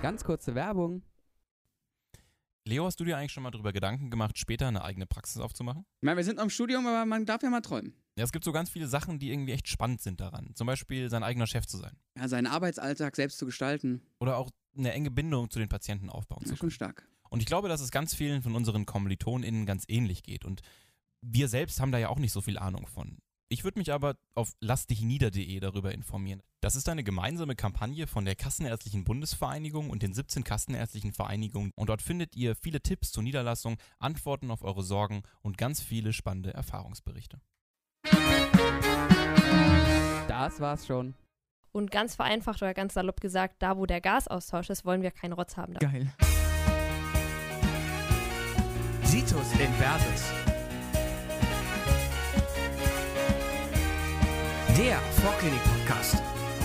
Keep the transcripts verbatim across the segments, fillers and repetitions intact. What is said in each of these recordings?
Ganz kurze Werbung. Leo, hast du dir eigentlich schon mal darüber Gedanken gemacht, später eine eigene Praxis aufzumachen? Ich meine, wir sind noch im Studium, aber man darf ja mal träumen. Ja, es gibt so ganz viele Sachen, die irgendwie echt spannend sind daran. Zum Beispiel sein eigener Chef zu sein. Ja, seinen Arbeitsalltag selbst zu gestalten. Oder auch eine enge Bindung zu den Patienten aufbauen Ja, zu schon können. stark. Und ich glaube, dass es ganz vielen von unseren KommilitonInnen ganz ähnlich geht. Und wir selbst haben da ja auch nicht so viel Ahnung von. Ich würde mich aber auf lass dich nieder punkt de darüber informieren. Das ist eine gemeinsame Kampagne von der Kassenärztlichen Bundesvereinigung und den siebzehn Kassenärztlichen Vereinigungen. Und dort findet ihr viele Tipps zur Niederlassung, Antworten auf eure Sorgen und ganz viele spannende Erfahrungsberichte. Das war's schon. Und ganz vereinfacht oder ganz salopp gesagt, da wo der Gasaustausch ist, wollen wir keinen Rotz haben. Geil. Situs Inversus. Der Vorklinik-Podcast.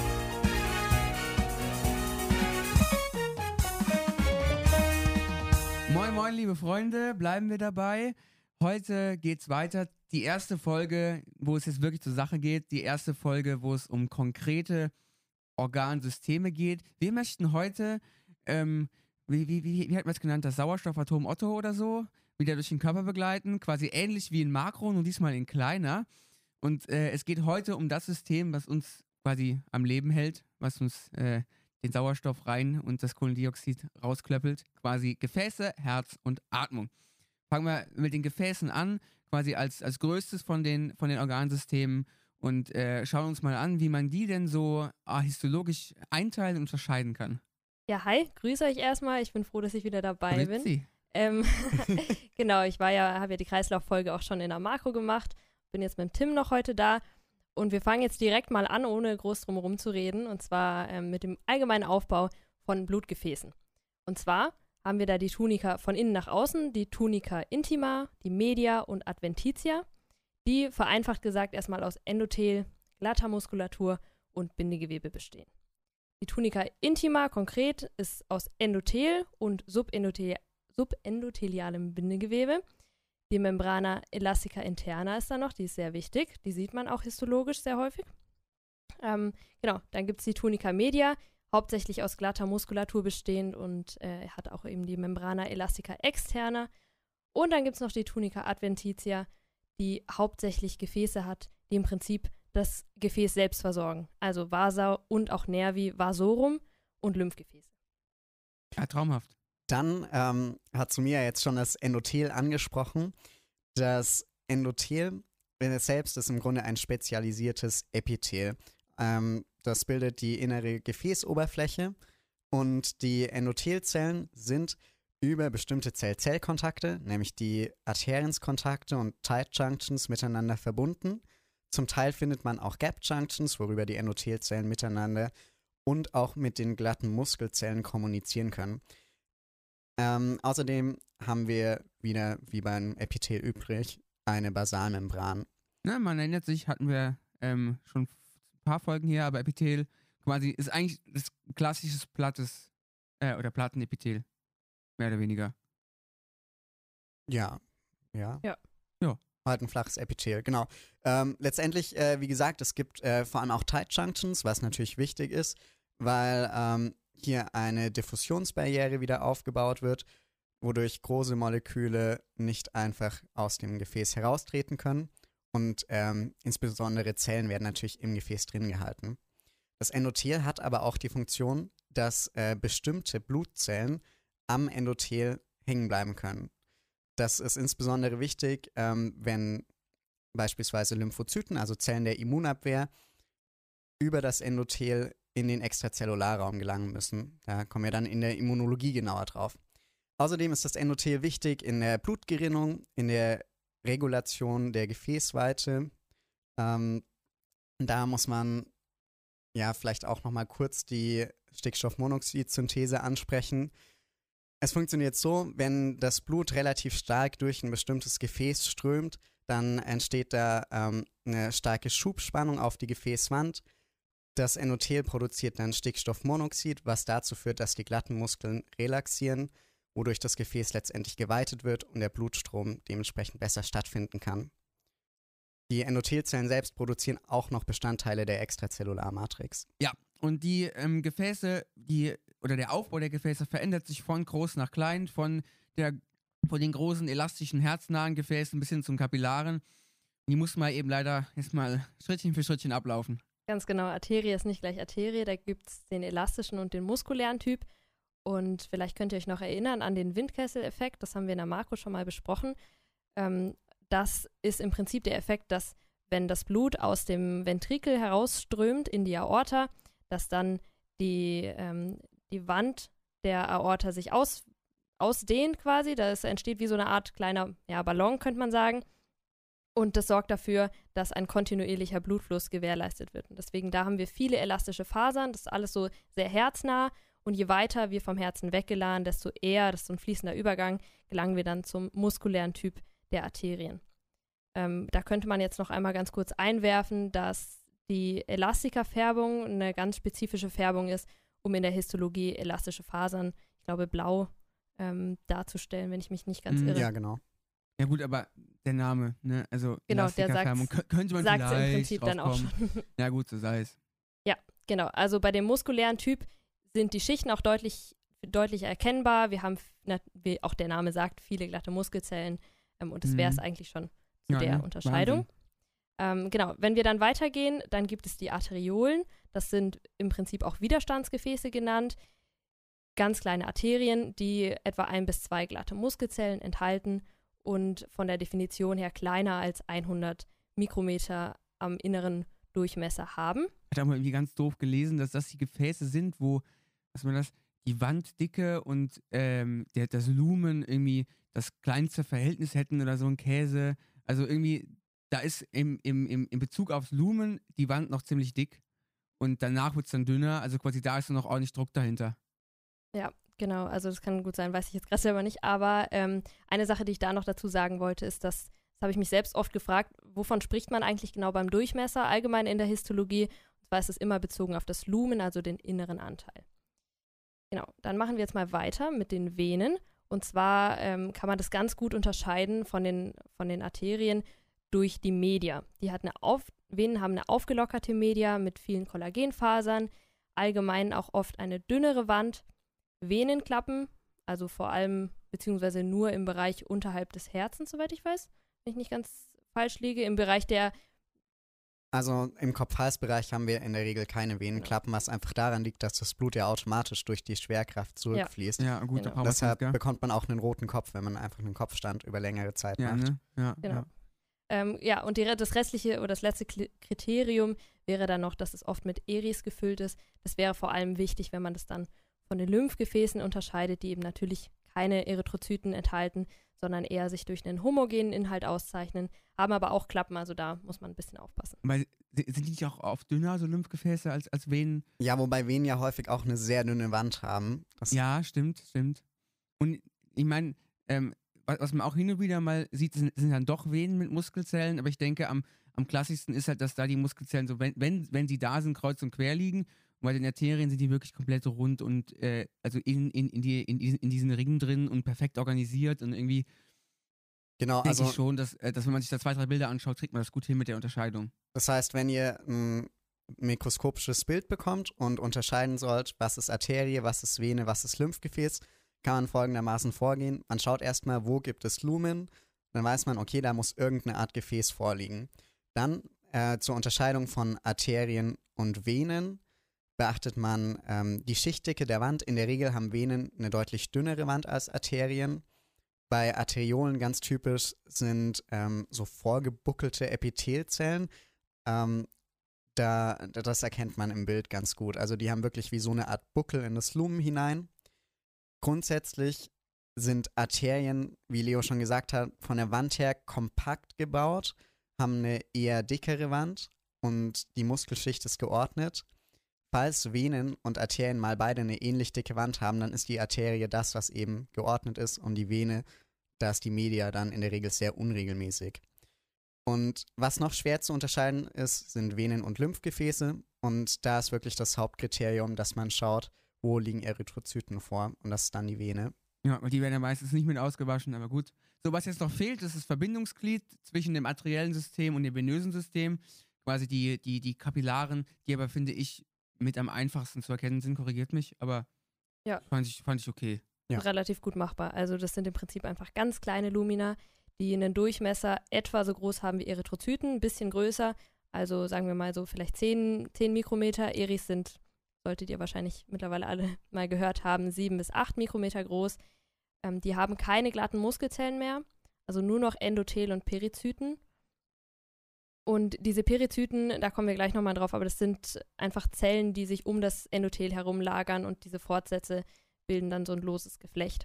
Moin, moin, liebe Freunde, bleiben wir dabei. Heute geht's weiter. Die erste Folge, wo es jetzt wirklich zur Sache geht. Die erste Folge, wo es um konkrete Organsysteme geht. Wir möchten heute, ähm, wie, wie, wie, wie hat man es genannt, das Sauerstoffatom Otto oder so, wieder durch den Körper begleiten. Quasi ähnlich wie in Makro, nur diesmal in kleiner. Und äh, es geht heute um das System, was uns quasi am Leben hält, was uns äh, den Sauerstoff rein und das Kohlendioxid rausklöppelt. Quasi Gefäße, Herz und Atmung. Fangen wir mit den Gefäßen an, quasi als, als größtes von den, von den Organsystemen und äh, schauen uns mal an, wie man die denn so ah, histologisch einteilen und unterscheiden kann. Ja, hi, grüße euch erstmal. Ich bin froh, dass ich wieder dabei bin. Grüezi. Ähm, genau, ich war ja, habe ja die Kreislauffolge auch schon in der Makro gemacht. Bin jetzt mit dem Tim noch heute da. Und wir fangen jetzt direkt mal an, ohne groß drum herum zu reden. Und zwar ähm, mit dem allgemeinen Aufbau von Blutgefäßen. Und zwar haben wir da die Tunica von innen nach außen, die Tunica intima, die Media und Adventitia, die vereinfacht gesagt erstmal aus Endothel, glatter Muskulatur und Bindegewebe bestehen. Die Tunica intima konkret ist aus Endothel und Subendothel, subendothelialem Bindegewebe. Die Membrana elastica interna ist da noch, die ist sehr wichtig, die sieht man auch histologisch sehr häufig. Ähm, genau, dann gibt es die Tunica media, hauptsächlich aus glatter Muskulatur bestehend und äh, hat auch eben die Membrana elastica externa. Und dann gibt es noch die Tunica adventitia, die hauptsächlich Gefäße hat, die im Prinzip das Gefäß selbst versorgen. Also Vasa und auch Nervi vasorum und Lymphgefäße. Ja, traumhaft. Dann ähm, hat Sumia jetzt schon das Endothel angesprochen. Das Endothel es selbst ist im Grunde ein spezialisiertes Epithel. Ähm, das bildet die innere Gefäßoberfläche und die Endothelzellen sind über bestimmte Zell-Zell-Kontakte, nämlich die Adherenzkontakte und Tight Junctions miteinander verbunden. Zum Teil findet man auch Gap Junctions, worüber die Endothelzellen miteinander und auch mit den glatten Muskelzellen kommunizieren können. Ähm, außerdem haben wir wieder, wie beim Epithel übrig, eine Basalmembran. Na, man erinnert sich, hatten wir ähm, schon ein paar Folgen hier, aber Epithel quasi ist eigentlich das klassische plattes äh, oder Plattenepithel. Mehr oder weniger. Ja. Ja. Ja. Ja. Halt ein flaches Epithel, genau. Ähm, letztendlich, äh, wie gesagt, es gibt äh, vor allem auch Tight Junctions, was natürlich wichtig ist, weil ähm, hier eine Diffusionsbarriere wieder aufgebaut wird, wodurch große Moleküle nicht einfach aus dem Gefäß heraustreten können und ähm, insbesondere Zellen werden natürlich im Gefäß drin gehalten. Das Endothel hat aber auch die Funktion, dass äh, bestimmte Blutzellen am Endothel hängen bleiben können. Das ist insbesondere wichtig, ähm, wenn beispielsweise Lymphozyten, also Zellen der Immunabwehr, über das Endothel in den Extrazellularraum gelangen müssen. Da kommen wir dann in der Immunologie genauer drauf. Außerdem ist das Endothel wichtig in der Blutgerinnung, in der Regulation der Gefäßweite. Ähm, da muss man ja vielleicht auch nochmal kurz die Stickstoffmonoxid-Synthese ansprechen. Es funktioniert so, wenn das Blut relativ stark durch ein bestimmtes Gefäß strömt, dann entsteht da ähm, eine starke Schubspannung auf die Gefäßwand. Das Endothel produziert dann Stickstoffmonoxid, was dazu führt, dass die glatten Muskeln relaxieren, wodurch das Gefäß letztendlich geweitet wird und der Blutstrom dementsprechend besser stattfinden kann. Die Endothelzellen selbst produzieren auch noch Bestandteile der Extrazellularmatrix. Ja, und die ähm, Gefäße, die oder der Aufbau der Gefäße verändert sich von groß nach klein, von, der, von den großen elastischen herznahen Gefäßen bis hin zum Kapillaren. Die muss man eben leider erstmal Schrittchen für Schrittchen ablaufen. Ganz genau, Arterie ist nicht gleich Arterie, da gibt es den elastischen und den muskulären Typ. Und vielleicht könnt ihr euch noch erinnern an den Windkessel-Effekt, das haben wir in der Makro schon mal besprochen. Ähm, das ist im Prinzip der Effekt, dass wenn das Blut aus dem Ventrikel herausströmt in die Aorta, dass dann die, ähm, die Wand der Aorta sich aus, ausdehnt quasi. Das entsteht wie so eine Art kleiner ja, Ballon, könnte man sagen. Und das sorgt dafür, dass ein kontinuierlicher Blutfluss gewährleistet wird. Und deswegen, da haben wir viele elastische Fasern. Das ist alles so sehr herznah. Und je weiter wir vom Herzen weggeladen, desto eher, das ist so ein fließender Übergang, gelangen wir dann zum muskulären Typ der Arterien. Ähm, da könnte man jetzt noch einmal ganz kurz einwerfen, dass die Elastika-Färbung eine ganz spezifische Färbung ist, um in der Histologie elastische Fasern, ich glaube blau, ähm, darzustellen, wenn ich mich nicht ganz Mm, irre. Ja, genau. Ja gut, aber der Name, ne, also Genau, der Elastika-Färbung, sagt's- kö- könnte man Sagt es im vielleicht Prinzip dann auch draufkommen. schon. Ja gut, so sei es. Genau, also bei dem muskulären Typ sind die Schichten auch deutlich, deutlich erkennbar. Wir haben, na, wie auch der Name sagt, viele glatte Muskelzellen ähm, und das wäre es Mhm. eigentlich schon zu Ja, der ne? Unterscheidung. Ähm, genau, wenn wir dann weitergehen, dann gibt es die Arteriolen. Das sind im Prinzip auch Widerstandsgefäße genannt. Ganz kleine Arterien, die etwa ein bis zwei glatte Muskelzellen enthalten und von der Definition her kleiner als hundert Mikrometer am inneren Durchmesser haben. Ich habe mal irgendwie ganz doof gelesen, dass das die Gefäße sind, wo, was man das, die Wanddicke und ähm, der, das Lumen irgendwie das kleinste Verhältnis hätten oder so ein Käse. Also irgendwie, da ist im, im, im, in Bezug aufs Lumen die Wand noch ziemlich dick und danach wird es dann dünner. Also quasi da ist nur noch ordentlich Druck dahinter. Ja, genau. Also das kann gut sein, weiß ich jetzt gerade selber nicht. Aber ähm, eine Sache, die ich da noch dazu sagen wollte, ist, dass, das habe ich mich selbst oft gefragt, wovon spricht man eigentlich genau beim Durchmesser allgemein in der Histologie? Und zwar ist es immer bezogen auf das Lumen, also den inneren Anteil. Genau, dann machen wir jetzt mal weiter mit den Venen. Und zwar ähm, kann man das ganz gut unterscheiden von den, von den Arterien durch die Media. Die hat eine auf, Venen haben eine aufgelockerte Media mit vielen Kollagenfasern, allgemein auch oft eine dünnere Wand. Venenklappen, also vor allem beziehungsweise nur im Bereich unterhalb des Herzens, soweit ich weiß, wenn ich nicht ganz falsch liege, im Bereich der, Also im Kopf-Hals-Bereich haben wir in der Regel keine Venenklappen, was einfach daran liegt, dass das Blut ja automatisch durch die Schwerkraft zurückfließt. Ja, gut, Genau. da brauchen wir Deshalb gell? bekommt man auch einen roten Kopf, wenn man einfach einen Kopfstand über längere Zeit Ja, macht. ne? Ja, Genau. ja. ähm, ja, und die, das restliche oder das letzte Kli- Kriterium wäre dann noch, dass es oft mit Eris gefüllt ist. Das wäre vor allem wichtig, wenn man das dann von den Lymphgefäßen unterscheidet, die eben natürlich keine Erythrozyten enthalten, sondern eher sich durch einen homogenen Inhalt auszeichnen, haben aber auch Klappen, also da muss man ein bisschen aufpassen. Weil, sind die nicht auch oft dünner, so Lymphgefäße, als, als Venen? Ja, wobei Venen ja häufig auch eine sehr dünne Wand haben. Das Ja, stimmt, stimmt. Und ich meine, ähm, was, was man auch hin und wieder mal sieht, sind, sind dann doch Venen mit Muskelzellen, aber ich denke, am, am klassischsten ist halt, dass da die Muskelzellen so, wenn, wenn, wenn sie da sind, kreuz und quer liegen. Und bei den Arterien sind die wirklich komplett rund und äh, also in, in, in, die, in, diesen, in diesen Ringen drin und perfekt organisiert und irgendwie Genau, denke also ich schon, dass, äh, dass wenn man sich da zwei, drei Bilder anschaut, kriegt man das gut hin mit der Unterscheidung. das heißt, wenn ihr ein mikroskopisches Bild bekommt und unterscheiden sollt, was ist Arterie, was ist Vene, was ist Lymphgefäß, kann man folgendermaßen vorgehen. Man schaut erstmal, wo gibt es Lumen, dann weiß man, okay, da muss irgendeine Art Gefäß vorliegen. Dann äh, zur Unterscheidung von Arterien und Venen beachtet man ähm, die Schichtdicke der Wand. In der Regel haben Venen eine deutlich dünnere Wand als Arterien. Bei Arteriolen ganz typisch sind ähm, so vorgebuckelte Epithelzellen. Ähm, da, das erkennt man im Bild ganz gut. Also die haben wirklich wie so eine Art Buckel in das Lumen hinein. Grundsätzlich sind Arterien, wie Leo schon gesagt hat, von der Wand her kompakt gebaut, haben eine eher dickere Wand und die Muskelschicht ist geordnet. Falls Venen und Arterien mal beide eine ähnlich dicke Wand haben, dann ist die Arterie das, was eben geordnet ist, und die Vene, da ist die Media dann in der Regel sehr unregelmäßig. Und was noch schwer zu unterscheiden ist, sind Venen und Lymphgefäße, und da ist wirklich das Hauptkriterium, dass man schaut, wo liegen Erythrozyten vor, und das ist dann die Vene. Ja, weil die werden ja meistens nicht mit ausgewaschen, aber gut. So, was jetzt noch fehlt, ist das Verbindungsglied zwischen dem arteriellen System und dem venösen System. Quasi die, die, die Kapillaren, die aber, finde ich, mit am einfachsten zu erkennen sind, korrigiert mich, aber Ja. Fand ich, fand ich okay. Ja. Relativ gut machbar. Also das sind im Prinzip einfach ganz kleine Lumina, die einen Durchmesser etwa so groß haben wie Erythrozyten, ein bisschen größer. Also sagen wir mal so vielleicht zehn, zehn Mikrometer. Eris sind, solltet ihr wahrscheinlich mittlerweile alle mal gehört haben, sieben bis acht Mikrometer groß. Ähm, die haben keine glatten Muskelzellen mehr, also nur noch Endothel und Perizyten. Und diese Perizyten, da kommen wir gleich nochmal drauf, aber das sind einfach Zellen, die sich um das Endothel herum lagern und diese Fortsätze bilden dann so ein loses Geflecht.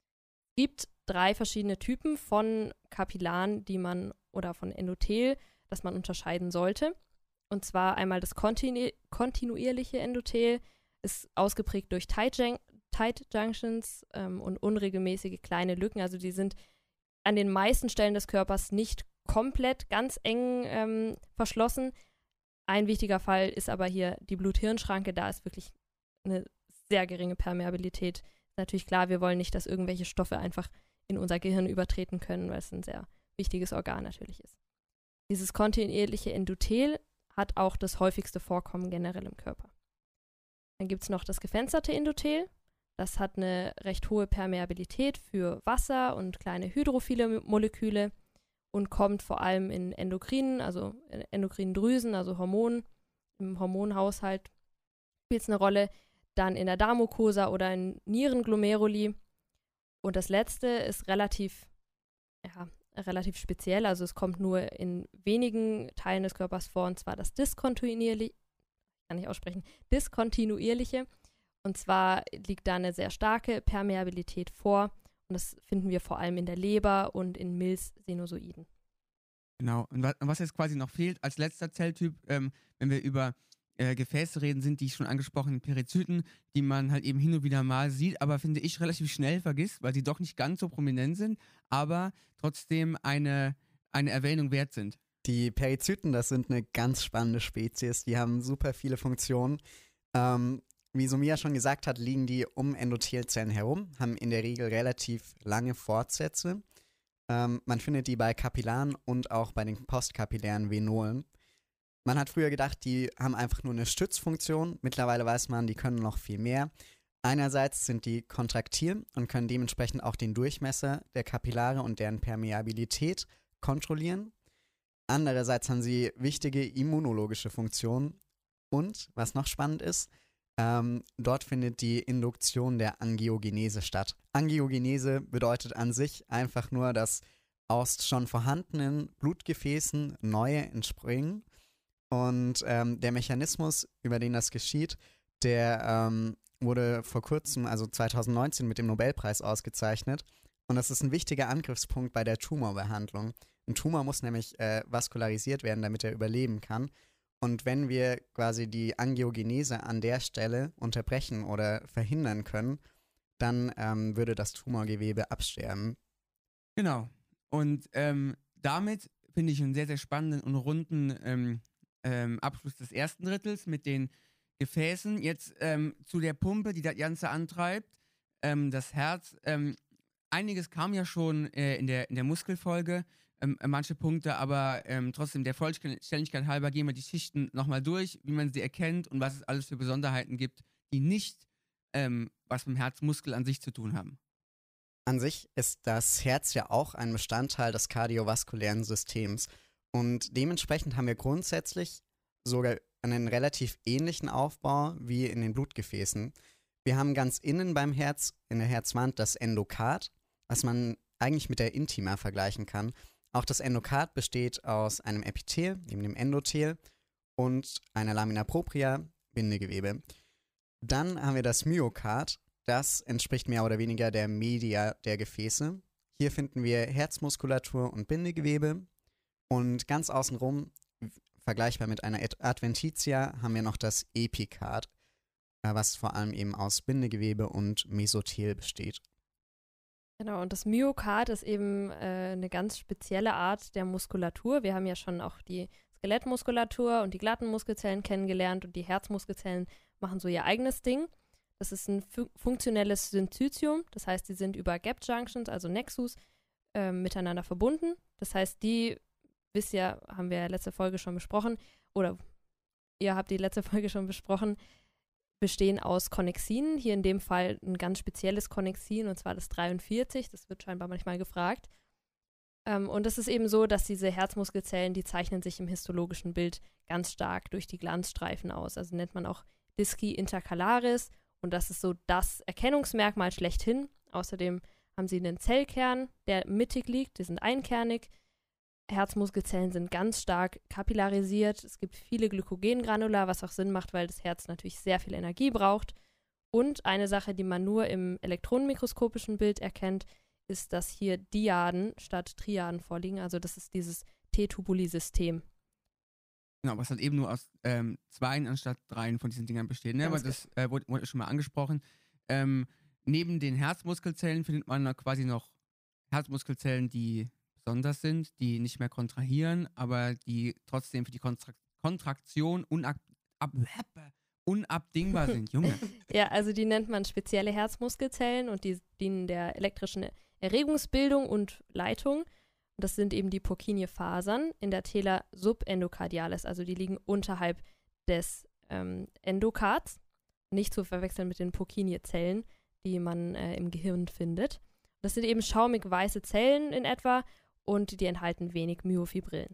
Es gibt drei verschiedene Typen von Kapillaren, die man, oder von Endothel, das man unterscheiden sollte. Und zwar einmal das kontinu- kontinuierliche Endothel, ist ausgeprägt durch Tight, Jun- Tight Junctions ähm, und unregelmäßige kleine Lücken. Also die sind an den meisten Stellen des Körpers nicht komplett ganz eng ähm, verschlossen. Ein wichtiger Fall ist aber hier die Blut-Hirn-Schranke. Da ist wirklich eine sehr geringe Permeabilität. Ist natürlich klar, wir wollen nicht, dass irgendwelche Stoffe einfach in unser Gehirn übertreten können, weil es ein sehr wichtiges Organ natürlich ist. Dieses kontinuierliche Endothel hat auch das häufigste Vorkommen generell im Körper. Dann gibt es noch das gefensterte Endothel. Das hat eine recht hohe Permeabilität für Wasser und kleine hydrophile Moleküle und kommt vor allem in endokrinen, also in endokrinen Drüsen, also Hormonen, im Hormonhaushalt spielt es eine Rolle. Dann in der Darmmucosa oder in Nierenglomeruli. Und das letzte ist relativ, ja, relativ speziell, also es kommt nur in wenigen Teilen des Körpers vor, und zwar das diskontinuierliche, kann ich aussprechen, diskontinuierliche. Und zwar liegt da eine sehr starke Permeabilität vor, und das finden wir vor allem in der Leber und in Milz-Sinusoiden. Genau. Und was jetzt quasi noch fehlt als letzter Zelltyp, ähm, wenn wir über äh, Gefäße reden, sind die schon angesprochenen Perizyten, die man halt eben hin und wieder mal sieht, aber finde ich relativ schnell vergisst, weil sie doch nicht ganz so prominent sind, aber trotzdem eine, eine Erwähnung wert sind. Die Perizyten, das sind eine ganz spannende Spezies. Die haben super viele Funktionen. Ähm, wie Sumia schon gesagt hat, liegen die um Endothelzellen herum, haben in der Regel relativ lange Fortsätze. Ähm, man findet die bei Kapillaren und auch bei den postkapillären Venolen. Man hat früher gedacht, die haben einfach nur eine Stützfunktion. Mittlerweile weiß man, die können noch viel mehr. Einerseits sind die kontraktil und können dementsprechend auch den Durchmesser der Kapillare und deren Permeabilität kontrollieren. Andererseits haben sie wichtige immunologische Funktionen. Und, was noch spannend ist, ähm, dort findet die Induktion der Angiogenese statt. Angiogenese bedeutet an sich einfach nur, dass aus schon vorhandenen Blutgefäßen neue entspringen. Und ähm, der Mechanismus, über den das geschieht, der ähm, wurde vor kurzem, also zwanzig neunzehn, mit dem Nobelpreis ausgezeichnet. Und das ist ein wichtiger Angriffspunkt bei der Tumorbehandlung. Ein Tumor muss nämlich äh, vaskularisiert werden, damit er überleben kann. Und wenn wir quasi die Angiogenese an der Stelle unterbrechen oder verhindern können, dann ähm, würde das Tumorgewebe absterben. Genau. Und ähm, damit finde ich einen sehr, sehr spannenden und runden ähm, ähm, Abschluss des ersten Drittels mit den Gefäßen. Jetzt ähm, zu der Pumpe, die das Ganze antreibt, ähm, das Herz. Ähm, einiges kam ja schon äh, in der, in der Muskelfolge, ähm, manche Punkte, aber ähm, trotzdem der Vollständigkeit halber gehen wir die Schichten nochmal durch, wie man sie erkennt und was es alles für Besonderheiten gibt, die nicht ähm, was mit dem Herzmuskel an sich zu tun haben. An sich ist das Herz ja auch ein Bestandteil des kardiovaskulären Systems. Und dementsprechend haben wir grundsätzlich sogar einen relativ ähnlichen Aufbau wie in den Blutgefäßen. Wir haben ganz innen beim Herz, in der Herzwand, das Endokard, was man eigentlich mit der Intima vergleichen kann. Auch das Endokard besteht aus einem Epithel, neben dem Endothel, und einer Lamina propria, Bindegewebe. Dann haben wir das Myokard, das entspricht mehr oder weniger der Media der Gefäße. Hier finden wir Herzmuskulatur und Bindegewebe. Und ganz außenrum, vergleichbar mit einer Adventitia, haben wir noch das Epikard, was vor allem eben aus Bindegewebe und Mesothel besteht. Genau, und das Myokard ist eben äh, eine ganz spezielle Art der Muskulatur. Wir haben ja schon auch die Skelettmuskulatur und die glatten Muskelzellen kennengelernt, und die Herzmuskelzellen machen so ihr eigenes Ding. Das ist ein fu- funktionelles Syncytium, das heißt, die sind über Gap Junctions, also Nexus, äh, miteinander verbunden. Das heißt, die, wisst ihr, haben wir ja letzte Folge schon besprochen, oder ihr habt die letzte Folge schon besprochen, bestehen aus Konnexinen, hier in dem Fall ein ganz spezielles Konnexin, und zwar das dreiundvierzig, das wird scheinbar manchmal gefragt. Ähm, und es ist eben so, dass diese Herzmuskelzellen, die zeichnen sich im histologischen Bild ganz stark durch die Glanzstreifen aus, also nennt man auch Disci intercalaris, und das ist so das Erkennungsmerkmal schlechthin. Außerdem haben sie einen Zellkern, der mittig liegt, die sind einkernig. Herzmuskelzellen sind ganz stark kapillarisiert. Es gibt viele Glykogengranula, was auch Sinn macht, weil das Herz natürlich sehr viel Energie braucht. Und eine Sache, die man nur im elektronenmikroskopischen Bild erkennt, ist, dass hier Diaden statt Triaden vorliegen. Also das ist dieses T-Tubuli-System. Genau, was halt eben nur aus ähm, zweien anstatt dreien von diesen Dingern besteht. Ne? Aber das äh, wurde, wurde schon mal angesprochen. Ähm, neben den Herzmuskelzellen findet man da quasi noch Herzmuskelzellen, die besonders sind, die nicht mehr kontrahieren, aber die trotzdem für die Kontra- Kontraktion unab- ab- unabdingbar sind. Junge. Ja, also die nennt man spezielle Herzmuskelzellen und die dienen der elektrischen Erregungsbildung und Leitung. Das sind eben die Purkinje-Fasern in der Tela subendocardialis, also die liegen unterhalb des ähm, Endokards, nicht zu verwechseln mit den Purkinje-Zellen, die man äh, im Gehirn findet. Das sind eben schaumig weiße Zellen in etwa und die enthalten wenig Myofibrillen.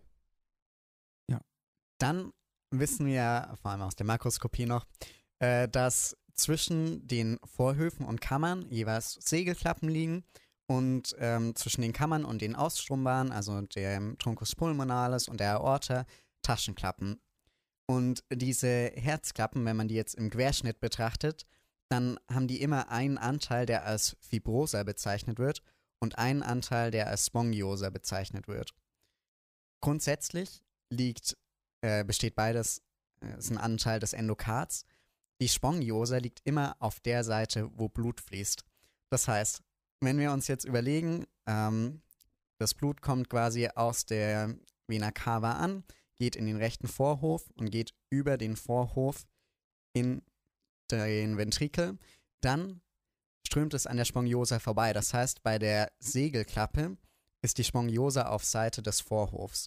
Ja. Dann wissen wir, vor allem aus der Makroskopie noch, äh, dass zwischen den Vorhöfen und Kammern jeweils Segelklappen liegen. Und ähm, zwischen den Kammern und den Ausstrombahren, also dem Truncus pulmonalis und der Aorta, Taschenklappen. Und diese Herzklappen, wenn man die jetzt im Querschnitt betrachtet, dann haben die immer einen Anteil, der als Fibrosa bezeichnet wird und einen Anteil, der als Spongiosa bezeichnet wird. Grundsätzlich liegt, äh, besteht beides, äh, ist ein Anteil des Endokards. Die Spongiosa liegt immer auf der Seite, wo Blut fließt. Das heißt, wenn wir uns jetzt überlegen, ähm, das Blut kommt quasi aus der Vena cava an, geht in den rechten Vorhof und geht über den Vorhof in den Ventrikel, dann strömt es an der Spongiosa vorbei. Das heißt, bei der Segelklappe ist die Spongiosa auf Seite des Vorhofs.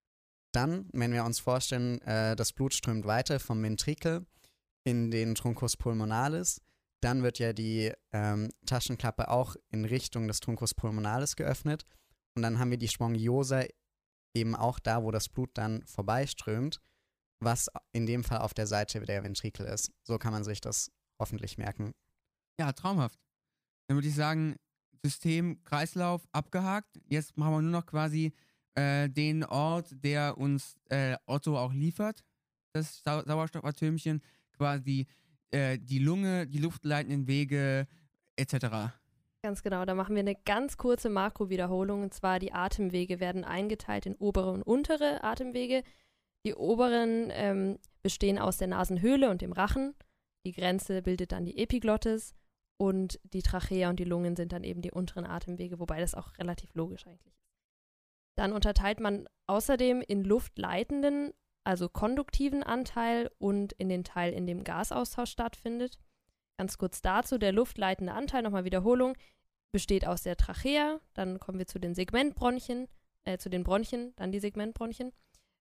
Dann, wenn wir uns vorstellen, äh, das Blut strömt weiter vom Ventrikel in den Truncus pulmonalis, dann wird ja die ähm, Taschenklappe auch in Richtung des Truncus pulmonalis geöffnet und dann haben wir die Spongiosa eben auch da, wo das Blut dann vorbeiströmt, was in dem Fall auf der Seite der Ventrikel ist. So kann man sich das hoffentlich merken. Ja, traumhaft. Dann würde ich sagen, System, Kreislauf abgehakt. Jetzt machen wir nur noch quasi äh, den Ort, der uns äh, Otto auch liefert, das Sau- Sauerstoffatümchen, quasi die Lunge, die luftleitenden Wege et cetera. Ganz genau, da machen wir eine ganz kurze Makrowiederholung, und zwar die Atemwege werden eingeteilt in obere und untere Atemwege. Die oberen ähm, bestehen aus der Nasenhöhle und dem Rachen, die Grenze bildet dann die Epiglottis und die Trachea und die Lungen sind dann eben die unteren Atemwege, wobei das auch relativ logisch eigentlich ist. Dann unterteilt man außerdem in luftleitenden, also konduktiven Anteil und in den Teil, in dem Gasaustausch stattfindet. Ganz kurz dazu, der luftleitende Anteil, nochmal Wiederholung, besteht aus der Trachea, dann kommen wir zu den Segmentbronchien, äh, zu den Bronchien, dann die Segmentbronchien.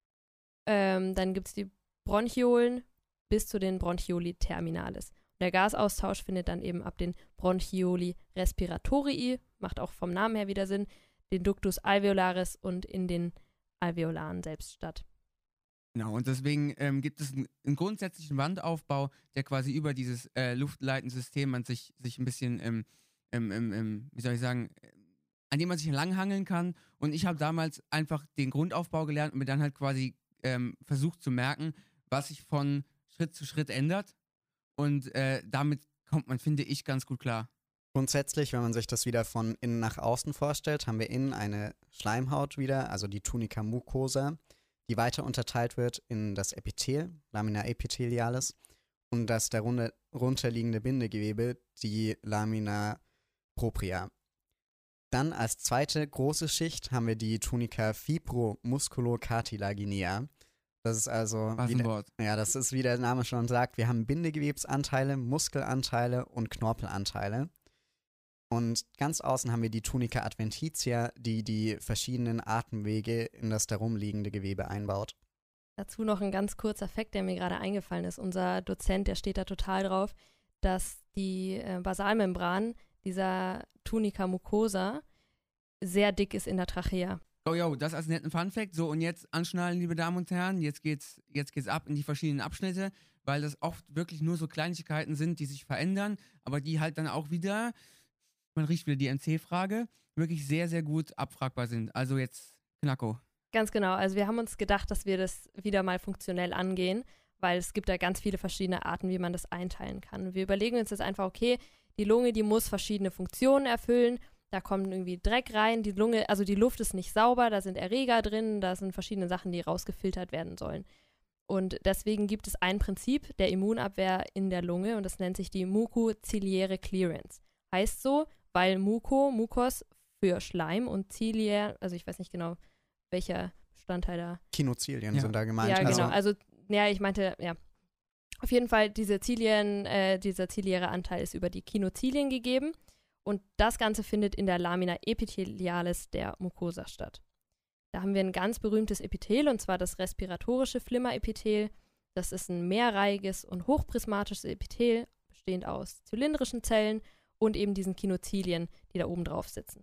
Ähm, dann gibt es die Bronchiolen bis zu den Bronchioli terminalis. Und der Gasaustausch findet dann eben ab den Bronchioli respiratorii, macht auch vom Namen her wieder Sinn, den Ductus alveolaris und in den Alveolaren selbst statt. Genau, und deswegen ähm, gibt es einen, einen grundsätzlichen Wandaufbau, der quasi über dieses äh, luftleitende System man sich, sich ein bisschen, ähm, ähm, ähm, wie soll ich sagen, an dem man sich entlanghangeln kann. Und ich habe damals einfach den Grundaufbau gelernt und mir dann halt quasi ähm, versucht zu merken, was sich von Schritt zu Schritt ändert. Und äh, damit kommt man, finde ich, ganz gut klar. Grundsätzlich, wenn man sich das wieder von innen nach außen vorstellt, haben wir innen eine Schleimhaut wieder, also die Tunica mucosa, die weiter unterteilt wird in das Epithel, Lamina epithelialis, und das darunter runterliegende Bindegewebe, die Lamina propria. Dann als zweite große Schicht haben wir die Tunica fibromusculocartilaginea. Das ist also, Was wie ein der, Wort. ja, das ist, wie der Name schon sagt, wir haben Bindegewebsanteile, Muskelanteile und Knorpelanteile. Und ganz außen haben wir die Tunica adventitia, die die verschiedenen Atemwege in das darum liegende Gewebe einbaut. Dazu noch ein ganz kurzer Fakt, der mir gerade eingefallen ist. Unser Dozent, der steht da total drauf, dass die äh, Basalmembran dieser Tunica mucosa sehr dick ist in der Trachea. Oh jo, das als netten Funfact. So, und jetzt anschnallen, liebe Damen und Herren. Jetzt geht's, jetzt geht's ab in die verschiedenen Abschnitte, weil das oft wirklich nur so Kleinigkeiten sind, die sich verändern, aber die halt dann auch wieder, man riecht wieder die N C-Frage, wirklich sehr, sehr gut abfragbar sind. Also jetzt Knacko. Ganz genau. Also wir haben uns gedacht, dass wir das wieder mal funktionell angehen, weil es gibt da ganz viele verschiedene Arten, wie man das einteilen kann. Wir überlegen uns jetzt einfach, okay, die Lunge, die muss verschiedene Funktionen erfüllen. Da kommt irgendwie Dreck rein, die Lunge, also die Luft ist nicht sauber, da sind Erreger drin, da sind verschiedene Sachen, die rausgefiltert werden sollen. Und deswegen gibt es ein Prinzip der Immunabwehr in der Lunge und das nennt sich die Mucociliäre Clearance. Heißt so, weil Muco, Mucos für Schleim und Ciliär, also ich weiß nicht genau, welcher Bestandteil da. Kinozilien Ja. sind da gemeint. Ja, genau. Also, Also, ja, ich meinte, ja. Auf jeden Fall, diese Zilien, äh, dieser ziliäre Anteil ist über die Kinozilien gegeben. Und das Ganze findet in der Lamina epithelialis der Mucosa statt. Da haben wir ein ganz berühmtes Epithel, und zwar das respiratorische Flimmerepithel. Das ist ein mehrreihiges und hochprismatisches Epithel, bestehend aus zylindrischen Zellen und eben diesen Kinozilien, die da oben drauf sitzen.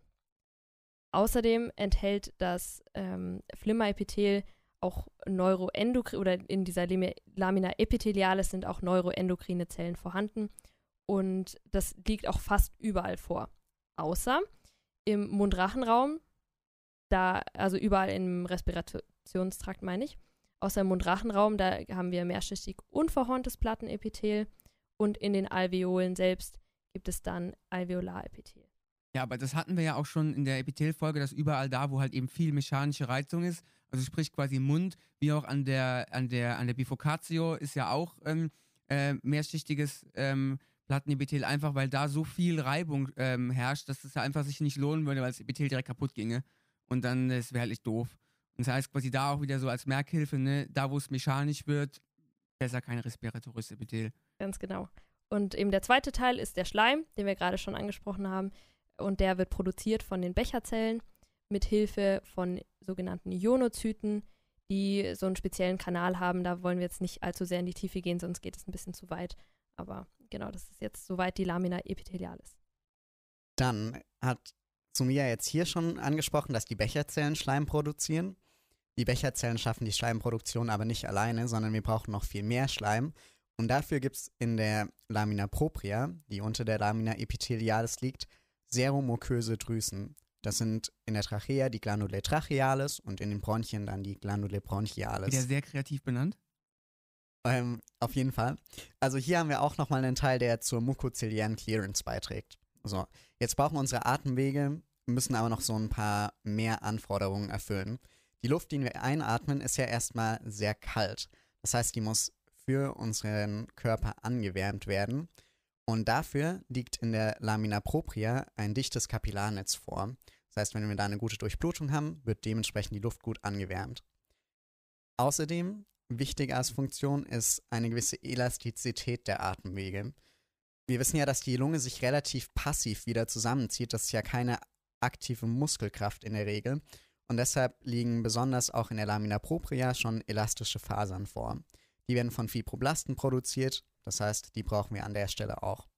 Außerdem enthält das ähm, Flimmerepithel auch neuroendokrine, oder in dieser Lamina epithelialis sind auch neuroendokrine Zellen vorhanden. Und das liegt auch fast überall vor. Außer im Mundrachenraum, da, also überall im Respirationstrakt meine ich, außer im Mundrachenraum, da haben wir mehrschichtig unverhorntes Plattenepithel und in den Alveolen selbst gibt es dann Alveolarepithel. Ja, aber das hatten wir ja auch schon in der Epithelfolge, dass überall da, wo halt eben viel mechanische Reizung ist, also sprich quasi im Mund, wie auch an der, an der, an der Bifurcatio ist ja auch ähm, äh, mehrschichtiges ähm, Plattenepithel, einfach weil da so viel Reibung ähm, herrscht, dass es ja einfach sich nicht lohnen würde, weil das Epithel direkt kaputt ginge. Und dann, das wäre halt echt doof. Und das heißt quasi da auch wieder so als Merkhilfe, ne, da wo es mechanisch wird, besser kein respiratorisches Epithel. Ganz genau. Und eben der zweite Teil ist der Schleim, den wir gerade schon angesprochen haben. Und der wird produziert von den Becherzellen mit Hilfe von sogenannten Ionozyten, die so einen speziellen Kanal haben. Da wollen wir jetzt nicht allzu sehr in die Tiefe gehen, sonst geht es ein bisschen zu weit. Aber genau, das ist jetzt soweit die Lamina epithelialis. dann hat Sumia jetzt hier schon angesprochen, dass die Becherzellen Schleim produzieren. Die Becherzellen schaffen die Schleimproduktion aber nicht alleine, sondern wir brauchen noch viel mehr Schleim. Und dafür gibt es in der Lamina propria, die unter der Lamina epithelialis liegt, seromuköse Drüsen. Das sind in der Trachea die Glandulae trachealis und in den Bronchien dann die Glandulae bronchialis. Wieder sehr kreativ benannt. Ähm, auf jeden Fall. Also hier haben wir auch nochmal einen Teil, der zur mucociliären Clearance beiträgt. So, jetzt brauchen unsere Atemwege, müssen aber noch so ein paar mehr Anforderungen erfüllen. Die Luft, die wir einatmen, ist ja erstmal sehr kalt. Das heißt, die muss für unseren Körper angewärmt werden. Und dafür liegt in der Lamina propria ein dichtes Kapillarnetz vor. Das heißt, wenn wir da eine gute Durchblutung haben, wird dementsprechend die Luft gut angewärmt. Außerdem, wichtig als Funktion, ist eine gewisse Elastizität der Atemwege. Wir wissen ja, dass die Lunge sich relativ passiv wieder zusammenzieht. Das ist ja keine aktive Muskelkraft in der Regel. Und deshalb liegen besonders auch in der Lamina propria schon elastische Fasern vor. Die werden von Fibroblasten produziert, das heißt, die brauchen wir an der Stelle auch.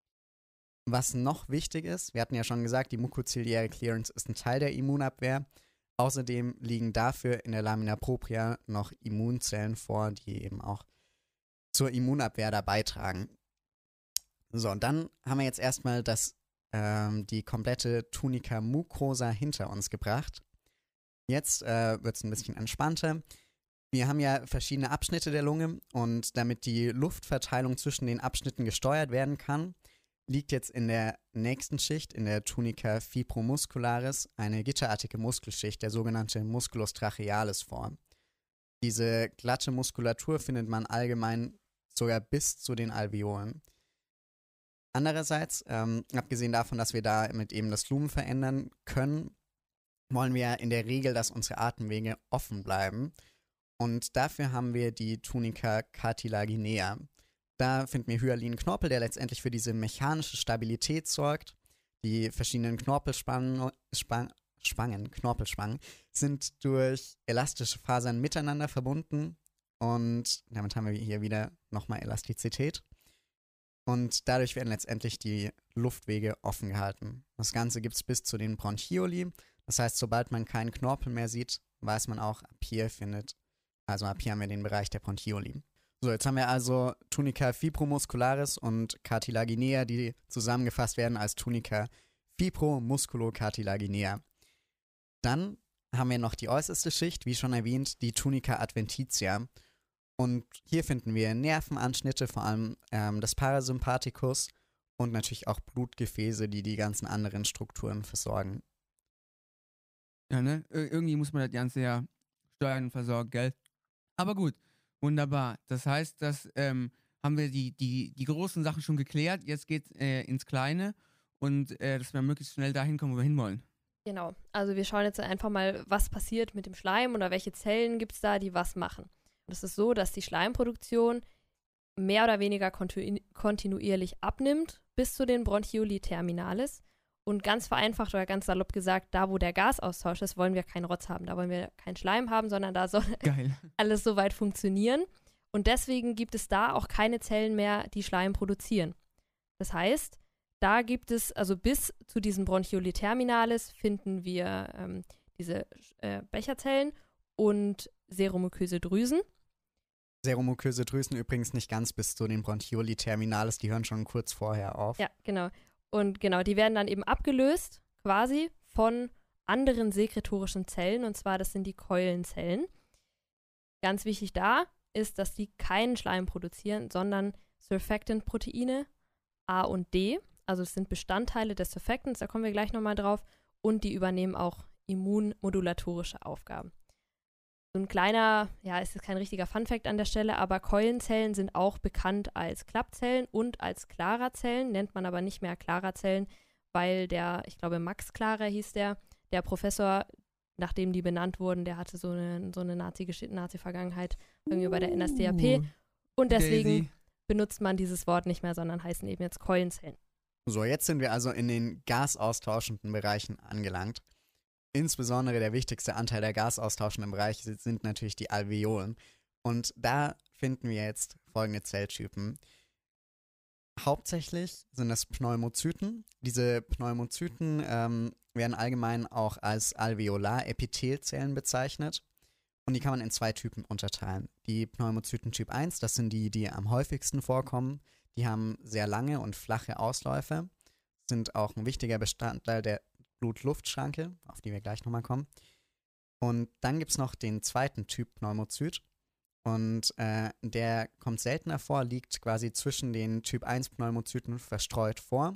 Was noch wichtig ist, wir hatten ja schon gesagt, die mucociliäre Clearance ist ein Teil der Immunabwehr. Außerdem liegen dafür in der Lamina propria noch Immunzellen vor, die eben auch zur Immunabwehr da beitragen. So, und dann haben wir jetzt erstmal das, ähm, die komplette Tunica mucosa hinter uns gebracht. Jetzt äh, wird es ein bisschen entspannter. Wir haben ja verschiedene Abschnitte der Lunge und damit die Luftverteilung zwischen den Abschnitten gesteuert werden kann, liegt jetzt in der nächsten Schicht, in der Tunica fibromuscularis, eine gitterartige Muskelschicht, der sogenannte Musculus trachealis vor. Diese glatte Muskulatur findet man allgemein sogar bis zu den Alveolen. Andererseits, ähm, abgesehen davon, dass wir damit eben das Lumen verändern können, wollen wir in der Regel, dass unsere Atemwege offen bleiben. Und dafür haben wir die Tunica cartilaginea. Da finden wir Hyalinknorpel, der letztendlich für diese mechanische Stabilität sorgt. Die verschiedenen Knorpelspangen, Span, Spangen, Knorpelspangen sind durch elastische Fasern miteinander verbunden und damit haben wir hier wieder nochmal Elastizität. Und dadurch werden letztendlich die Luftwege offen gehalten. Das Ganze gibt es bis zu den Bronchioli. Das heißt, sobald man keinen Knorpel mehr sieht, weiß man auch, ab hier findet, also ab hier haben wir den Bereich der Bronchioli. So, jetzt haben wir also Tunica fibromuscularis und Cartilaginea, die zusammengefasst werden als Tunica fibromusculocartilaginea. Dann haben wir noch die äußerste Schicht, wie schon erwähnt, die Tunica adventitia. Und hier finden wir Nervenanschnitte, vor allem ähm, des Parasympathikus und natürlich auch Blutgefäße, die die ganzen anderen Strukturen versorgen. Ja, ne? Ir- irgendwie muss man das Ganze ja steuern und versorgen, gell? Aber gut, wunderbar. Das heißt, dass ähm, haben wir die, die, die großen Sachen schon geklärt. Jetzt geht's äh, ins Kleine und äh, dass wir möglichst schnell dahin kommen, wo wir hinwollen. Genau, also wir schauen jetzt einfach mal, was passiert mit dem Schleim oder welche Zellen gibt es da, die was machen. Und es ist so, dass die Schleimproduktion mehr oder weniger kontinu- kontinuierlich abnimmt bis zu den Bronchioli terminalis. Und ganz vereinfacht oder ganz salopp gesagt, da wo der Gasaustausch ist, wollen wir keinen Rotz haben. Da wollen wir keinen Schleim haben, sondern da soll Geil. alles soweit funktionieren. Und deswegen gibt es da auch keine Zellen mehr, die Schleim produzieren. Das heißt, da gibt es, also bis zu diesen Bronchioli terminalis finden wir ähm, diese äh, Becherzellen und seromuköse Drüsen. Seromuköse Drüsen übrigens nicht ganz bis zu den Bronchioli terminalis, die hören schon kurz vorher auf. Ja, genau. Und genau, die werden dann eben abgelöst quasi von anderen sekretorischen Zellen, und zwar das sind die Keulenzellen. Ganz wichtig da ist, dass die keinen Schleim produzieren, sondern Surfactant-Proteine A und D, also es sind Bestandteile des Surfactants, da kommen wir gleich nochmal drauf, und die übernehmen auch immunmodulatorische Aufgaben. So ein kleiner, ja, ist jetzt kein richtiger Funfact an der Stelle, aber Keulenzellen sind auch bekannt als Klappzellen und als Clara-Zellen, nennt man aber nicht mehr Clara-Zellen, weil der, ich glaube Max Clara hieß der, der Professor, nachdem die benannt wurden, der hatte so eine, so eine Nazi-Geschichte, Nazi-Vergangenheit irgendwie bei der N S D A P und deswegen Daisy. benutzt man dieses Wort nicht mehr, sondern heißen eben jetzt Keulenzellen. So, jetzt sind wir also in den gasaustauschenden Bereichen angelangt. Insbesondere der wichtigste Anteil der gasaustauschenden Bereiche sind natürlich die Alveolen. Und da finden wir jetzt folgende Zelltypen. Hauptsächlich sind das Pneumozyten. Diese Pneumozyten ähm, werden allgemein auch als Alveolar-Epithelzellen bezeichnet. Und die kann man in zwei Typen unterteilen. Die Pneumozyten Typ eins, das sind die, die am häufigsten vorkommen. Die haben sehr lange und flache Ausläufe, sind auch ein wichtiger Bestandteil der Blut-Luft-Schranke, auf die wir gleich nochmal kommen. Und dann gibt es noch den zweiten Typ Pneumozyt. Und äh, der kommt seltener vor, liegt quasi zwischen den Typ eins Pneumozyten verstreut vor.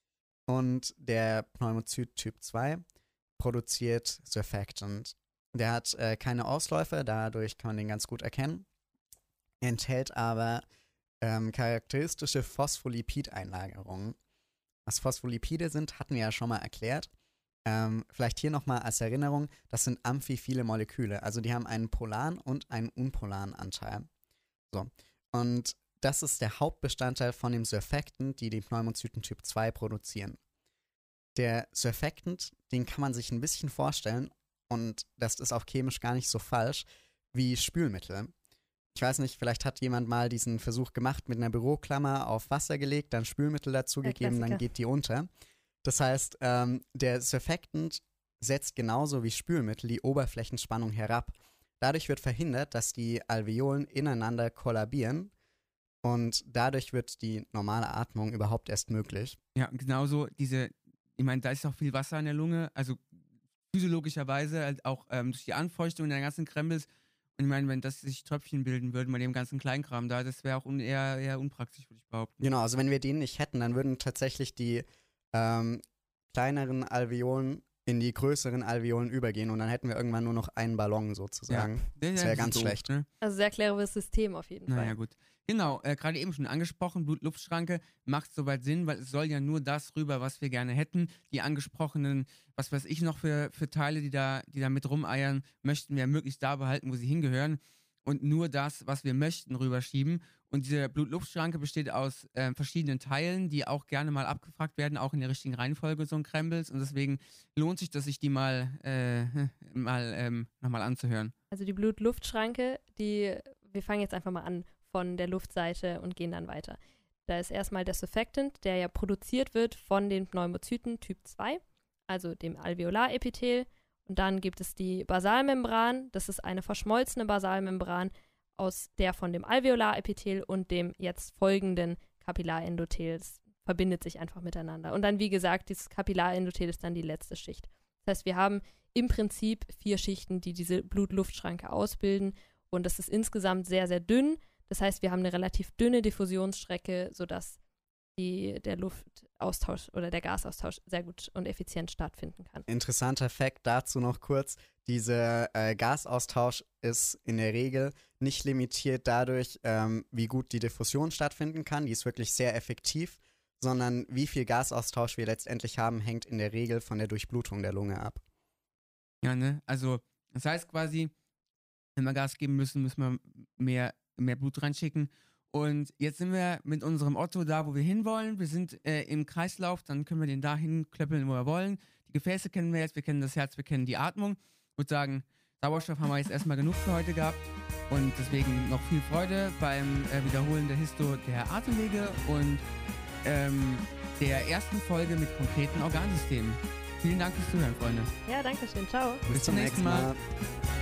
Und der Pneumozyt Typ zwei produziert Surfactant. Der hat äh, keine Ausläufe, dadurch kann man den ganz gut erkennen. Enthält aber ähm, charakteristische Phospholipideinlagerungen. Was Phospholipide sind, hatten wir ja schon mal erklärt. Ähm, vielleicht hier nochmal als Erinnerung, das sind amphiphile Moleküle, also die haben einen polaren und einen unpolaren Anteil. So, und das ist der Hauptbestandteil von dem Surfactant, die die Pneumozyten Typ zwei produzieren. Der Surfactant, den kann man sich ein bisschen vorstellen, und das ist auch chemisch gar nicht so falsch, wie Spülmittel. Ich weiß nicht, vielleicht hat jemand mal diesen Versuch gemacht, mit einer Büroklammer auf Wasser gelegt, dann Spülmittel dazugegeben, dann geht die unter. Das heißt, ähm, der Surfactant setzt genauso wie Spülmittel die Oberflächenspannung herab. Dadurch wird verhindert, dass die Alveolen ineinander kollabieren und dadurch wird die normale Atmung überhaupt erst möglich. Ja, genauso diese, ich meine, da ist auch viel Wasser in der Lunge, also physiologischerweise halt auch ähm, durch die Anfeuchtung der ganzen Krempels. Und ich meine, wenn das sich Tröpfchen bilden würden bei dem ganzen Kleinkram da, das wäre auch un- eher, eher unpraktisch, würde ich behaupten. Genau, also wenn wir den nicht hätten, dann würden tatsächlich die ähm, kleineren Alveolen in die größeren Alveolen übergehen und dann hätten wir irgendwann nur noch einen Ballon sozusagen. Ja, Das wäre ganz schlecht. Ne? Also sehr cleveres System auf jeden Naja, Fall. gut. Genau, äh, gerade eben schon angesprochen, Blut-Luft-Schranke macht soweit Sinn, weil es soll ja nur das rüber, was wir gerne hätten. Die angesprochenen, was weiß ich noch für, für Teile, die da, die da mit rumeiern, möchten wir möglichst da behalten, wo sie hingehören. Und nur das, was wir möchten, rüberschieben. Und diese Blut-Luft-Schranke besteht aus äh, verschiedenen Teilen, die auch gerne mal abgefragt werden, auch in der richtigen Reihenfolge, so ein Krempels. Und deswegen lohnt sich das, sich die mal, äh, mal ähm, nochmal anzuhören. Also die Blut-Luft-Schranke, die wir fangen jetzt einfach mal an von der Luftseite und gehen dann weiter. Da ist erstmal der Surfactant, der ja produziert wird von den Pneumozyten Typ zwei, also dem Alveolarepithel. Und dann gibt es die Basalmembran, das ist eine verschmolzene Basalmembran, aus der von dem Alveolarepithel und dem jetzt folgenden Kapillarendothel. Das verbindet sich einfach miteinander. Und dann, wie gesagt, dieses Kapillarendothel ist dann die letzte Schicht. Das heißt, wir haben im Prinzip vier Schichten, die diese Blut-Luft-Schranke ausbilden. Und das ist insgesamt sehr, sehr dünn. Das heißt, wir haben eine relativ dünne Diffusionsstrecke, sodass die, der Luftaustausch oder der Gasaustausch sehr gut und effizient stattfinden kann. Interessanter Fakt dazu noch kurz. Dieser äh, Gasaustausch ist in der Regel nicht limitiert dadurch, ähm, wie gut die Diffusion stattfinden kann. Die ist wirklich sehr effektiv, sondern wie viel Gasaustausch wir letztendlich haben, hängt in der Regel von der Durchblutung der Lunge ab. Ja, ne? Also, das heißt quasi, wenn wir Gas geben müssen, müssen wir mehr, mehr Blut reinschicken. Und jetzt sind wir mit unserem Otto da, wo wir hinwollen. Wir sind äh, im Kreislauf, dann können wir den da hinklöppeln, wo wir wollen. Die Gefäße kennen wir jetzt, wir kennen das Herz, wir kennen die Atmung. Ich würde sagen, Sauerstoff haben wir jetzt erstmal genug für heute gehabt. Und deswegen noch viel Freude beim äh, Wiederholen der Histo der Atemwege und ähm, der ersten Folge mit konkreten Organsystemen. Vielen Dank fürs Zuhören, Freunde. Ja, danke schön. Ciao. Bis zum nächsten Mal. Mal.